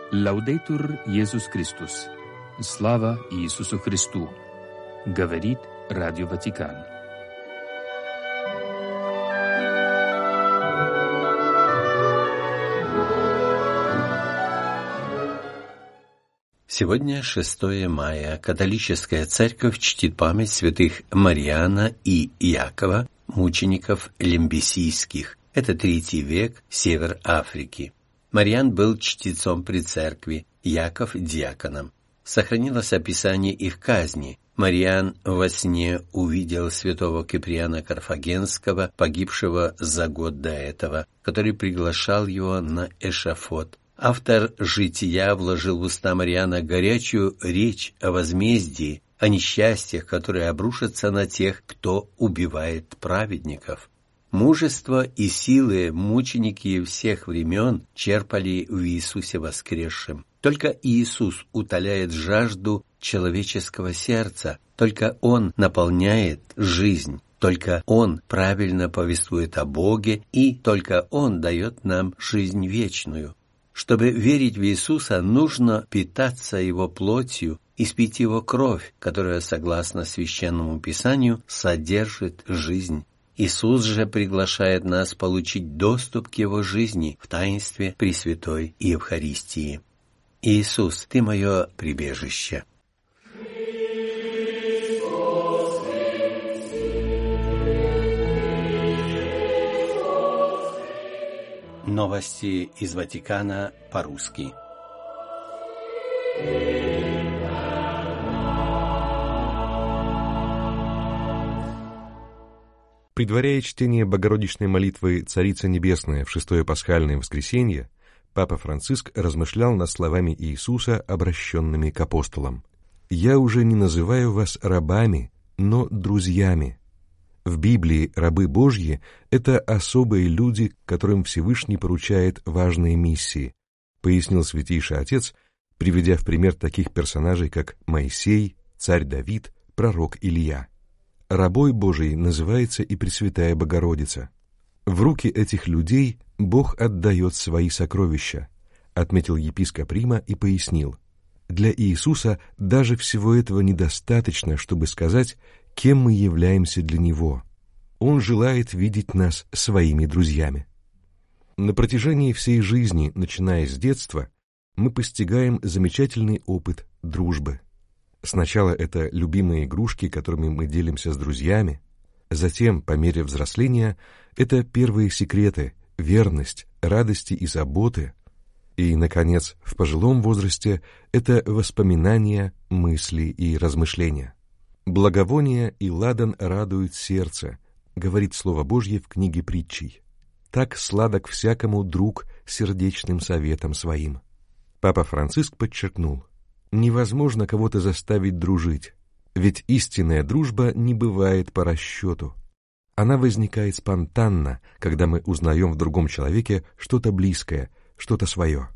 Лаудейтур Иисус Христос. Слава Иисусу Христу. Говорит Радио Ватикан. Сегодня 6 мая. Католическая церковь чтит память святых Мариана и Иакова, мучеников лимбесийских. Это III век, север Африки. Мариан был чтецом при церкви, Иаков – диаконом. Сохранилось описание их казни. Мариан во сне увидел святого Киприана Карфагенского, погибшего за год до этого, который приглашал его на эшафот. Автор «Жития» вложил в уста Мариана горячую речь о возмездии, о несчастьях, которые обрушатся на тех, кто убивает праведников. Мужество и силы мученики всех времен черпали в Иисусе воскресшем. Только Иисус утоляет жажду человеческого сердца, только Он наполняет жизнь, только Он правильно повествует о Боге, и только Он дает нам жизнь вечную. Чтобы верить в Иисуса, нужно питаться Его плотью и пить Его кровь, которая, согласно Священному Писанию, содержит жизнь. Иисус же приглашает нас получить доступ к Его жизни в таинстве Пресвятой Евхаристии. Иисус, Ты мое прибежище. Новости из Ватикана по-русски. Предваряя чтение Богородичной молитвы «Царица Небесная» в шестое пасхальное воскресенье, Папа Франциск размышлял над словами Иисуса, обращенными к апостолам. «Я уже не называю вас рабами, но друзьями». В Библии рабы Божьи — это особые люди, которым Всевышний поручает важные миссии, пояснил Святейший Отец, приведя в пример таких персонажей, как Моисей, царь Давид, пророк Илия. Рабой Божией называется и Пресвятая Богородица. В руки этих людей Бог отдает свои сокровища, отметил епископ Рима и пояснил. Для Иисуса даже всего этого недостаточно, чтобы сказать, кем мы являемся для Него. Он желает видеть нас своими друзьями. На протяжении всей жизни, начиная с детства, мы постигаем замечательный опыт дружбы. Сначала это любимые игрушки, которыми мы делимся с друзьями, затем, по мере взросления, это первые секреты, верность, радости и заботы, и, наконец, в пожилом возрасте это воспоминания, мысли и размышления. «Благовония и ладан радуют сердце», говорит Слово Божье в книге Притчей. «Так сладок всякому друг сердечным советом своим». Папа Франциск подчеркнул, невозможно кого-то заставить дружить, ведь истинная дружба не бывает по расчету. Она возникает спонтанно, когда мы узнаем в другом человеке что-то близкое, что-то свое.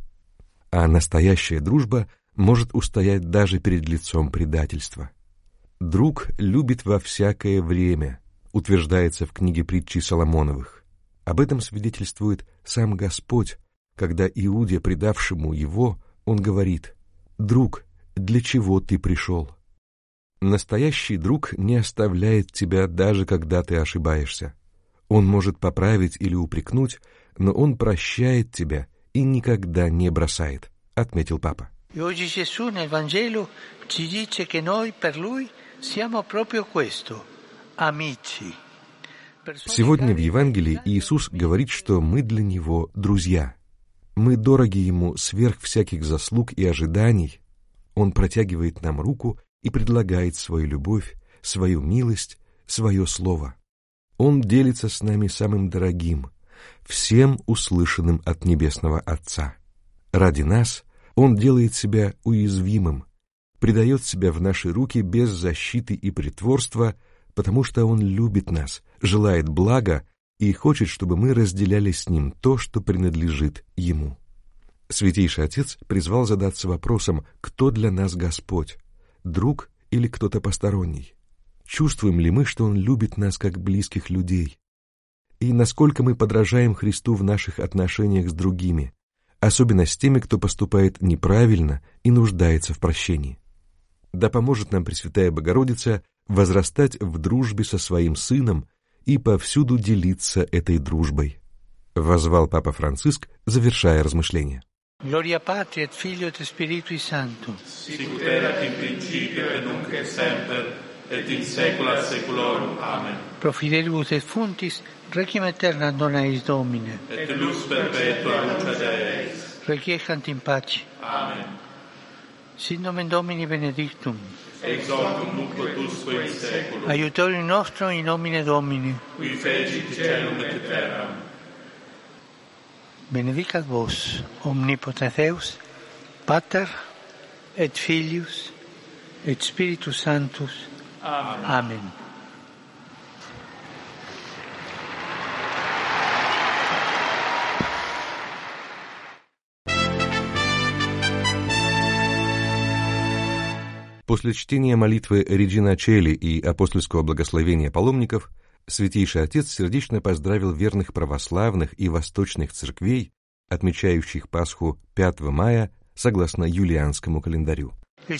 А настоящая дружба может устоять даже перед лицом предательства. «Друг любит во всякое время», утверждается в книге Притчей Соломоновых. Об этом свидетельствует сам Господь, когда Иуде, предавшему его, он говорит: «Друг, для чего ты пришел?» Настоящий друг не оставляет тебя даже когда ты ошибаешься. Он может поправить или упрекнуть, но он прощает тебя и никогда не бросает, отметил Папа. E oggi Gesù nel Vangelo ci dice che noi per lui siamo proprio questo, amici. Сегодня в Евангелии Иисус говорит, что мы для Него друзья. Мы дороги Ему сверх всяких заслуг и ожиданий. Он протягивает нам руку и предлагает свою любовь, свою милость, свое слово. Он делится с нами самым дорогим, всем услышанным от Небесного Отца. Ради нас Он делает себя уязвимым, предает себя в наши руки без защиты и притворства, потому что Он любит нас, желает блага и хочет, чтобы мы разделяли с Ним то, что принадлежит Ему. Святейший Отец призвал задаться вопросом, кто для нас Господь, друг или кто-то посторонний? Чувствуем ли мы, что Он любит нас как близких людей? И насколько мы подражаем Христу в наших отношениях с другими, особенно с теми, кто поступает неправильно и нуждается в прощении. Да поможет нам Пресвятая Богородица возрастать в дружбе со своим Сыном и повсюду делиться этой дружбой. Воззвал Папа Франциск, завершая размышления. Gloria Patri et Filio et Spiritui Sancto. Sicut erat in principio et nunc et semper et in saecula saeculorum. Amen. Pro fidelibus et fontis, requiem aeterna dona eis Domine. Et lux perpetua lucet eis. Requiescant in pace. Amen. Sit nomen Domini benedictum. Ex hoc nunc usque in saeculum. Aiutorium nostrum in nomine Domini. Qui fecit caelum et terram. Benedicat vos, omnipotens Deus, Pater et Filius et Spiritus Sanctus. Amen. Amen. После чтения молитвы Реджина Чели и апостольского благословения паломников, Святейший Отец сердечно поздравил верных православных и восточных церквей, отмечающих Пасху 5 мая согласно юлианскому календарю.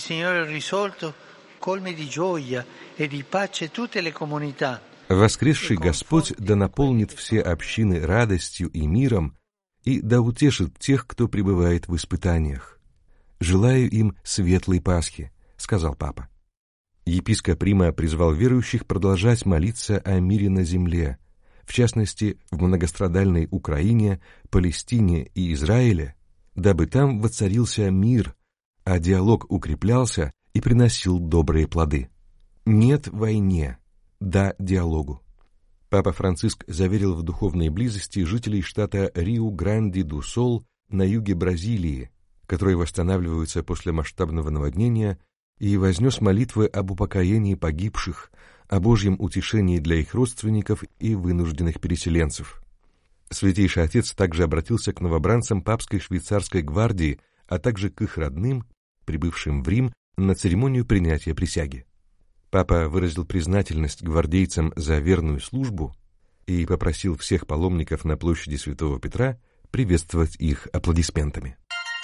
Воскресший Господь да наполнит все общины радостью и миром и да утешит тех, кто пребывает в испытаниях. Желаю им светлой Пасхи, сказал Папа. Епископ Рима призвал верующих продолжать молиться о мире на земле, в частности, в многострадальной Украине, Палестине и Израиле, дабы там воцарился мир, а диалог укреплялся и приносил добрые плоды. Нет войне, да диалогу. Папа Франциск заверил в духовной близости жителей штата Риу-Гранди-ду-Сул на юге Бразилии, которые восстанавливаются после масштабного наводнения, и вознес молитвы об упокоении погибших, о Божьем утешении для их родственников и вынужденных переселенцев. Святейший Отец также обратился к новобранцам папской швейцарской гвардии, а также к их родным, прибывшим в Рим на церемонию принятия присяги. Папа выразил признательность гвардейцам за верную службу и попросил всех паломников на площади Святого Петра приветствовать их аплодисментами.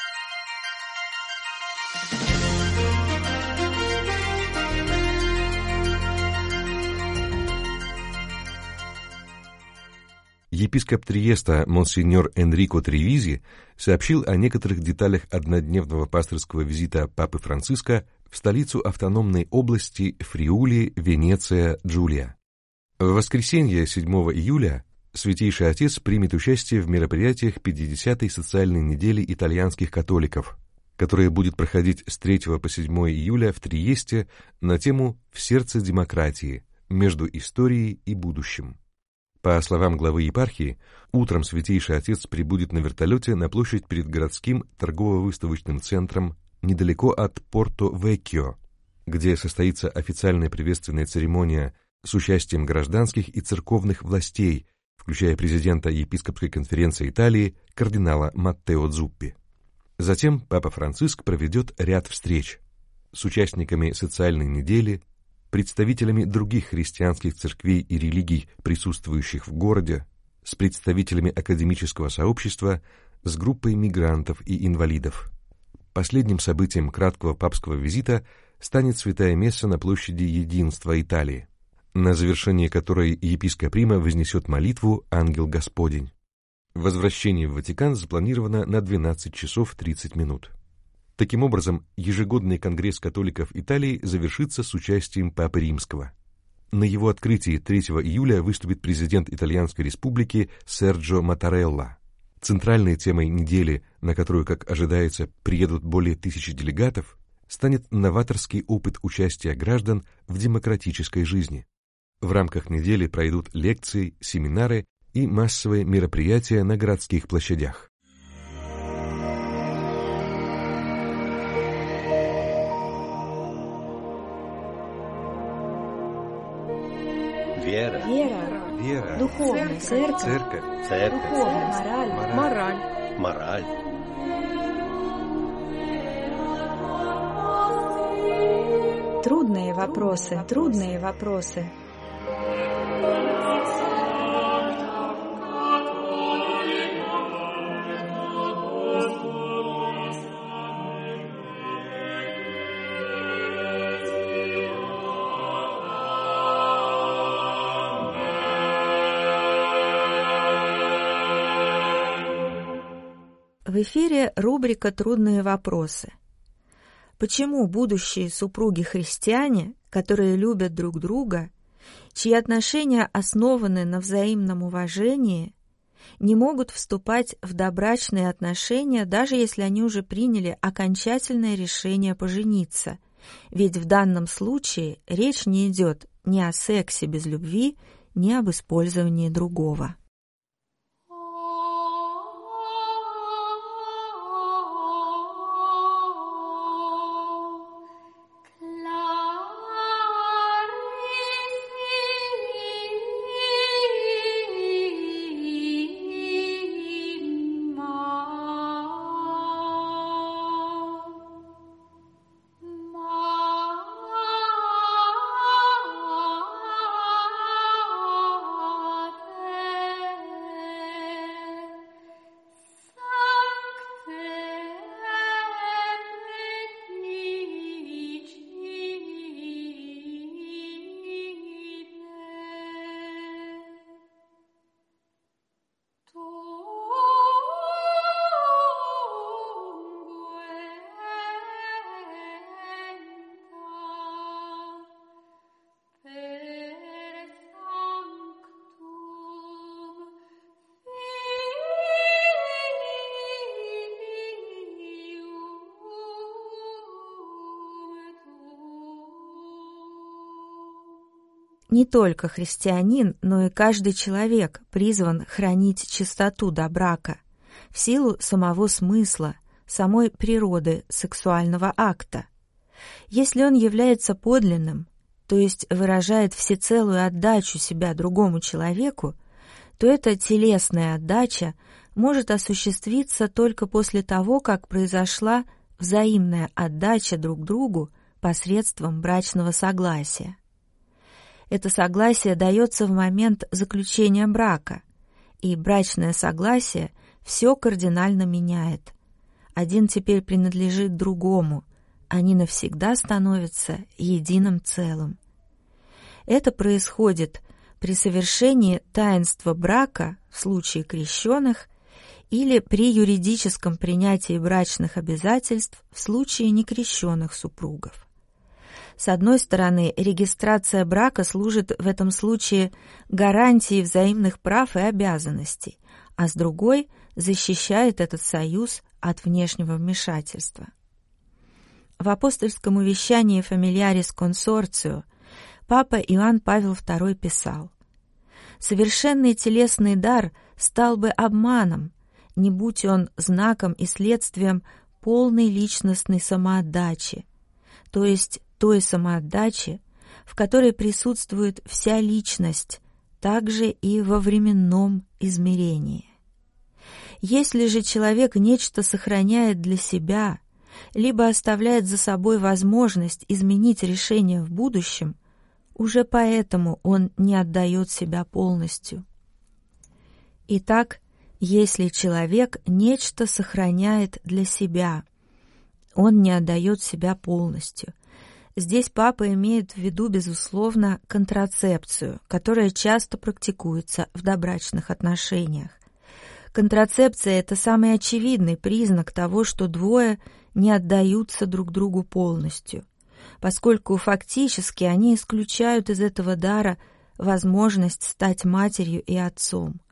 Епископ Триеста монсеньор Энрико Тревизи сообщил о некоторых деталях однодневного пасторского визита Папы Франциска в столицу автономной области Фриули, Венеция, Джулия. В воскресенье 7 июля Святейший Отец примет участие в мероприятиях 50-й социальной недели итальянских католиков, которая будет проходить с 3 по 7 июля в Триесте на тему «В сердце демократии. Между историей и будущим». По словам главы епархии, утром Святейший Отец прибудет на вертолете на площадь перед городским торгово-выставочным центром недалеко от Порто-Веккио, где состоится официальная приветственная церемония с участием гражданских и церковных властей, включая президента Епископской конференции Италии кардинала Маттео Дзуппи. Затем Папа Франциск проведет ряд встреч с участниками социальной недели, представителями других христианских церквей и религий, присутствующих в городе, с представителями академического сообщества, с группой мигрантов и инвалидов. Последним событием краткого папского визита станет святая месса на площади Единства Италии, на завершение которой епископ Рима вознесет молитву «Ангел Господень». Возвращение в Ватикан запланировано на 12 часов 30 минут. Таким образом, ежегодный конгресс католиков Италии завершится с участием Папы Римского. На его открытии 3 июля выступит президент Итальянской республики Серджо Маттарелла. Центральной темой недели, на которую, как ожидается, приедут более 1000 делегатов, станет новаторский опыт участия граждан в демократической жизни. В рамках недели пройдут лекции, семинары и массовые мероприятия на городских площадях. Вера. Духовная. Церковь. Духовная. Мораль. Трудные вопросы. В эфире рубрика «Трудные вопросы». Почему будущие супруги-христиане, которые любят друг друга, чьи отношения основаны на взаимном уважении, не могут вступать в добрачные отношения, даже если они уже приняли окончательное решение пожениться? Ведь в данном случае речь не идет ни о сексе без любви, ни об использовании другого. Не только христианин, но и каждый человек призван хранить чистоту до брака в силу самого смысла, самой природы сексуального акта. Если он является подлинным, то есть выражает всецелую отдачу себя другому человеку, то эта телесная отдача может осуществиться только после того, как произошла взаимная отдача друг другу посредством брачного согласия. Это согласие дается в момент заключения брака, и брачное согласие все кардинально меняет. Один теперь принадлежит другому, они навсегда становятся единым целым. Это происходит при совершении таинства брака в случае крещенных или при юридическом принятии брачных обязательств в случае некрещенных супругов. С одной стороны, регистрация брака служит в этом случае гарантией взаимных прав и обязанностей, а с другой защищает этот союз от внешнего вмешательства. В апостольском увещании Familiaris Consortio папа Иоанн Павел II писал: «Совершенный телесный дар стал бы обманом, не будь он знаком и следствием полной личностной самоотдачи, то есть той самоотдачи, в которой присутствует вся личность, также и во временном измерении. Если же человек нечто сохраняет для себя, либо оставляет за собой возможность изменить решение в будущем, уже поэтому он не отдает себя полностью. Итак, если человек нечто сохраняет для себя, он не отдает себя полностью. Здесь папа имеет в виду, безусловно, контрацепцию, которая часто практикуется в добрачных отношениях. Контрацепция – это самый очевидный признак того, что двое не отдаются друг другу полностью, поскольку фактически они исключают из этого дара возможность стать матерью и отцом.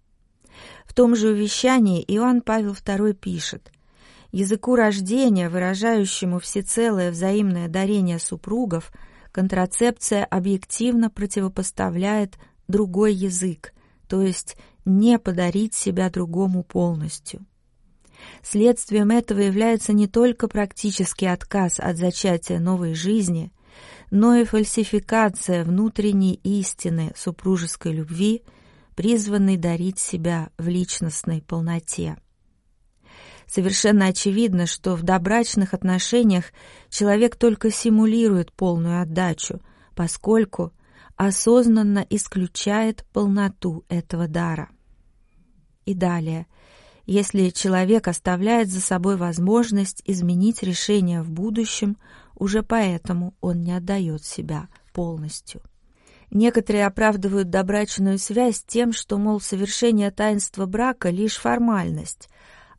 В том же увещании Иоанн Павел II пишет: «Языку рождения, выражающему всецелое взаимное дарение супругов, контрацепция объективно противопоставляет другой язык, то есть не подарить себя другому полностью». Следствием этого является не только практический отказ от зачатия новой жизни, но и фальсификация внутренней истины супружеской любви, призванной дарить себя в личностной полноте. Совершенно очевидно, что в добрачных отношениях человек только симулирует полную отдачу, поскольку осознанно исключает полноту этого дара. И далее, если человек оставляет за собой возможность изменить решение в будущем, уже поэтому он не отдает себя полностью. Некоторые оправдывают добрачную связь тем, что, мол, совершение таинства брака – лишь формальность,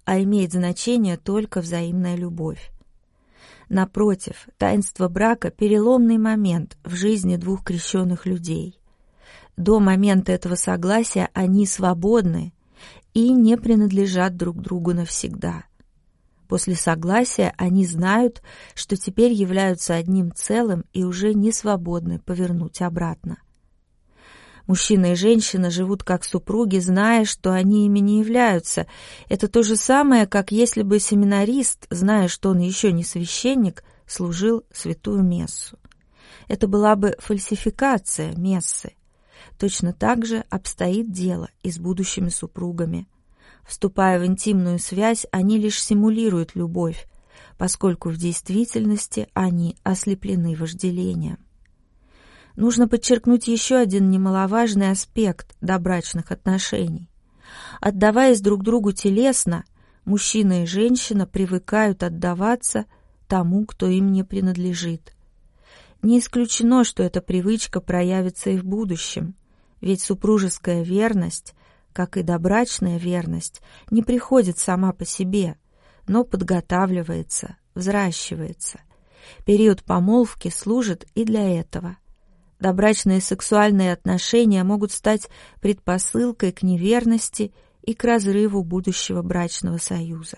а имеет значение только взаимная любовь. Напротив, таинство брака – переломный момент в жизни двух крещенных людей. До момента этого согласия они свободны и не принадлежат друг другу навсегда. После согласия они знают, что теперь являются одним целым и уже не свободны повернуть обратно. Мужчина и женщина живут как супруги, зная, что они ими не являются. Это то же самое, как если бы семинарист, зная, что он еще не священник, служил святую мессу. Это была бы фальсификация мессы. Точно так же обстоит дело и с будущими супругами. Вступая в интимную связь, они лишь симулируют любовь, поскольку в действительности они ослеплены вожделением. Нужно подчеркнуть еще один немаловажный аспект добрачных отношений. Отдаваясь друг другу телесно, мужчина и женщина привыкают отдаваться тому, кто им не принадлежит. Не исключено, что эта привычка проявится и в будущем, ведь супружеская верность, как и добрачная верность, не приходит сама по себе, но подготавливается, взращивается. Период помолвки служит и для этого. Добрачные сексуальные отношения могут стать предпосылкой к неверности и к разрыву будущего брачного союза.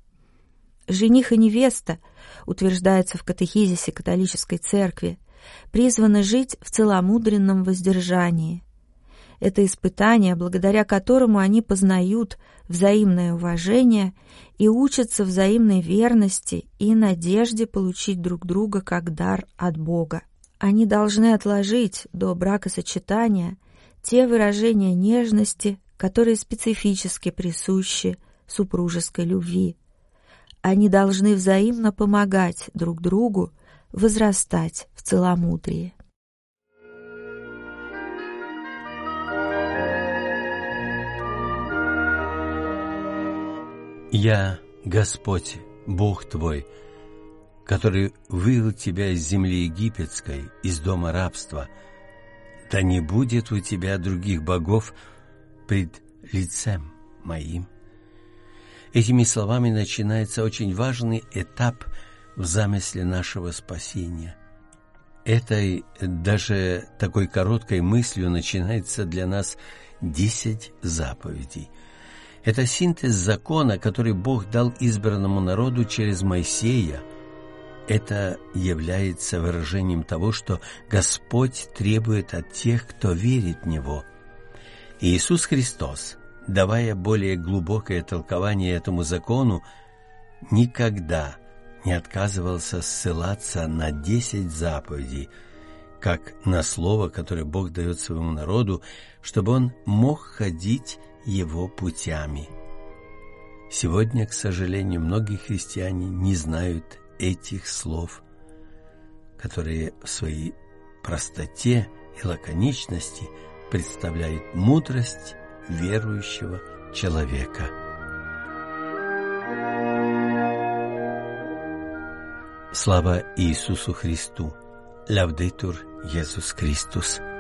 Жених и невеста, утверждается в катехизисе католической церкви, призваны жить в целомудренном воздержании. Это испытание, благодаря которому они познают взаимное уважение и учатся взаимной верности и надежде получить друг друга как дар от Бога. Они должны отложить до бракосочетания те выражения нежности, которые специфически присущи супружеской любви. Они должны взаимно помогать друг другу возрастать в целомудрии. «Я, Господь, Бог твой, который вывел тебя из земли египетской, из дома рабства. Да не будет у тебя других богов пред лицем моим». Этими словами начинается очень важный этап в замысле нашего спасения. Этой даже такой короткой мыслью начинается для нас 10 заповедей. Это синтез закона, который Бог дал избранному народу через Моисея. Это является выражением того, что Господь требует от тех, кто верит в Него. И Иисус Христос, давая более глубокое толкование этому закону, никогда не отказывался ссылаться на 10 заповедей, как на слово, которое Бог дает своему народу, чтобы он мог ходить Его путями. Сегодня, к сожалению, многие христиане не знают этих слов, которые в своей простоте и лаконичности представляют мудрость верующего человека. Слава Иисусу Христу! Лаудетур Иисус Христос!